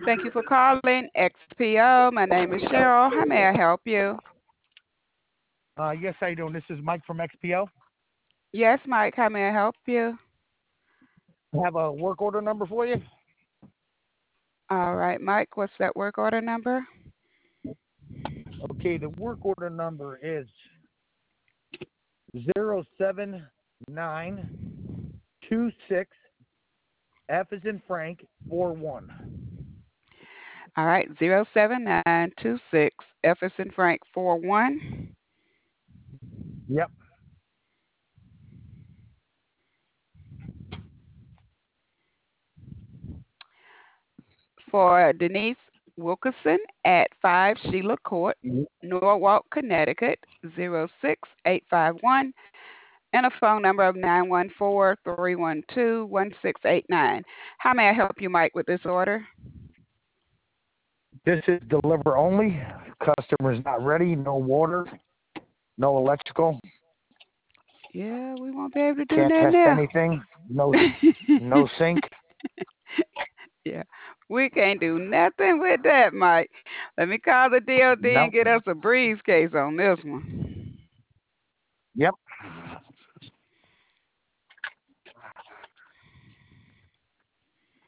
Thank you for calling XPO. My name is Cheryl. How may I help you? Yes, how you doing? This is Mike from XPO. Yes, Mike. How may I help you? I have a work order number for you. All right, Mike. What's that work order number? Okay, the work order number is 07926 F is in Frank 41. All right, 07926 Jefferson Frank 41 Yep. for Denise Wilkerson at 5 Sheila Court, Norwalk, Connecticut 06851, and a phone number of 914-312-1689. How may I help you, Mike, with this order? This is deliver only. Customer's not ready. No water. No electrical. Yeah, we won't be able to do Can't that test now. anything. No sink. Yeah, we can't do nothing with that, Mike. Let me call the DOD and Nope. get us a briefcase on this one. Yep.